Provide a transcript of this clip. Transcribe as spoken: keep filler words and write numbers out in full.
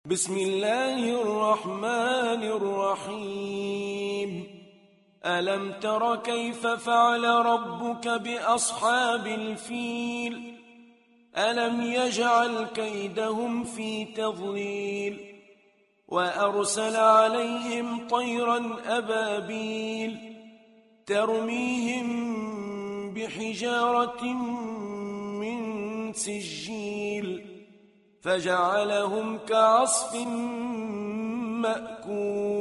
بسم الله الرحمن الرحيم. ألم تر كيف فعل ربك بأصحاب الفيل؟ ألم يجعل كيدهم في تضليل وأرسل عليهم طيرا أبابيل ترميهم بحجارة من سجيل فجعلهم كعصف مأكول.